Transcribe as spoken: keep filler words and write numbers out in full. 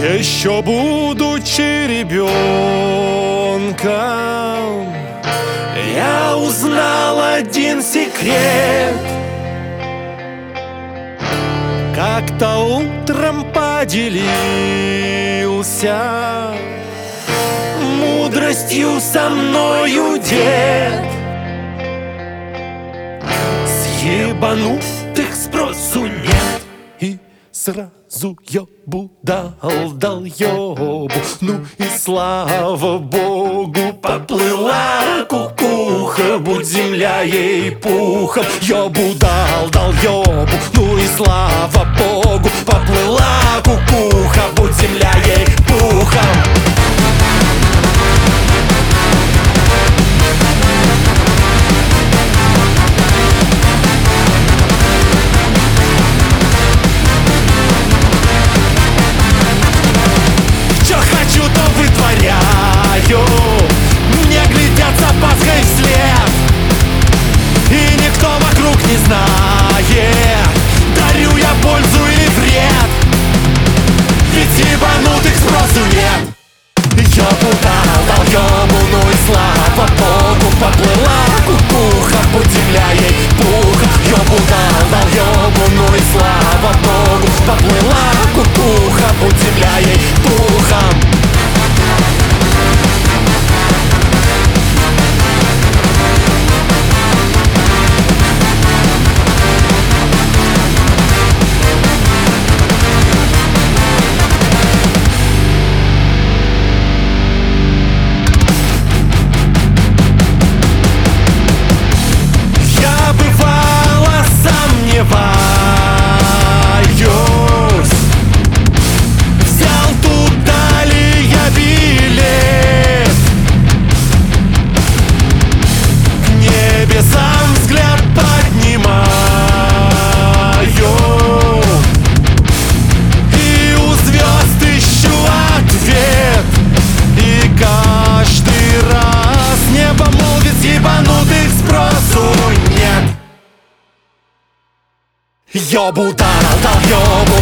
Еще будучи ребенком, я узнал один секрет. Как-то утром поделился мудростью со мною дед. С ебанутых спросу нет. И сразу ёбу дал, дал ёбу. Ну и слава богу, поплыла кукуха, будь земля ей пухом. Ёбу дал, дал ёбу, ну и слава богу, поплыла кукуха, будь земля ей пухом. Мне глядятся Пасхой вслед, и никто вокруг не знает, дарю я пользу или вред. Ведь ебанутых спросу нет. Ёбу дал, дал ёбу, ну и слава богу, поплыла кукуха, будь земля ей пухом. Ёбу дал, дал ёбу, ну и слава богу, поплыла кукуха, будь земля ей пухом. Ёбу дал, дал ёбу,